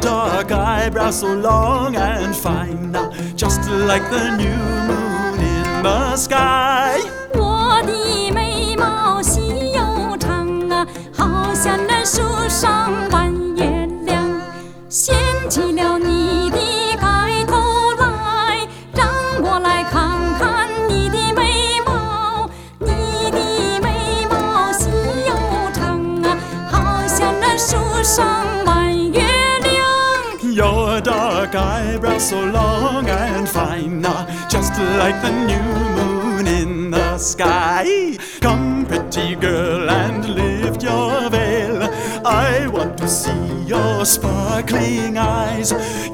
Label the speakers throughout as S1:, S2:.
S1: dark eyebrows so long and fine, just like the new moon in the sky.
S2: 我的眉毛细又长啊，好像那树上弯月亮。掀起了你的盖头来，让我来看看你的眉毛。你的眉毛细又长啊，好像那树上弯月亮。
S1: Your dark eyebrows so long and fine, just like the new moon in the sky. Come, pretty girl, and lift your veil. I want to see your sparkling eyes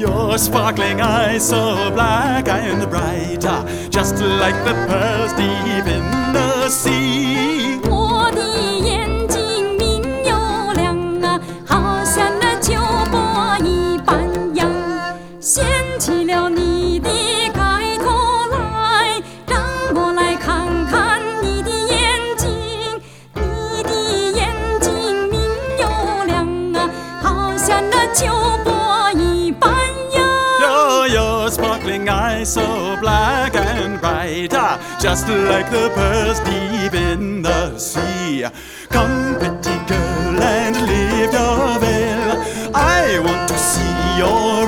S1: so black and bright, just like the pearls deep in the sea.
S2: 我的眼睛明又亮啊，好像那酒钵一般样。掀起了你的盖头来，让我来看看你的眼睛。你的眼睛明又亮啊，好像那酒钵一般样。
S1: Your sparkling eyes so black and bright, just like the pearls deep in the sea. Come, pretty girl, and lift your veil. I want to see your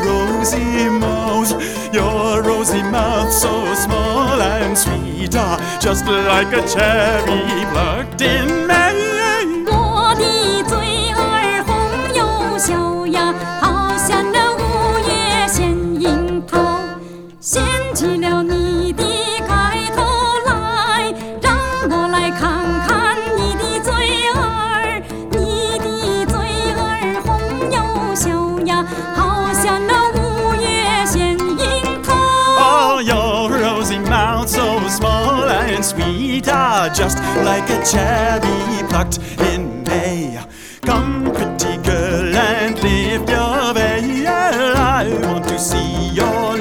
S1: rosy mouth so small and sweet, just like a cherry plucked in May.
S2: 我的嘴儿红又小呀，好像那五月鲜樱桃。掀起了你的盖头来，让我来看看你的嘴儿。你的嘴儿红又小呀，好像那五月鲜樱桃。
S1: Oh, your rosy mouth so small and sweet, just like a cherry plucked in May. Come, pretty girl, and lift your veil. I want to see your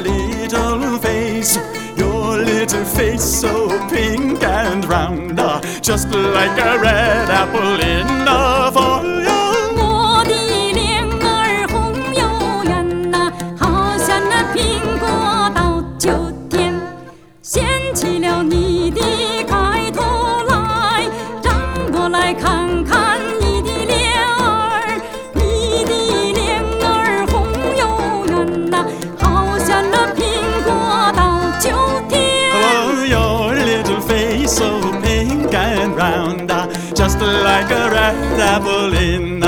S1: little face so pink and round, just like a red apple in the fall.
S2: 我的脸儿红又圆呐，好像那苹果到秋天。掀起了你的盖头来，让我来看看你的脸儿。你的脸儿红又圆呐，好像那苹果到秋天。
S1: Oh, your little face so pink and round, just like a red apple in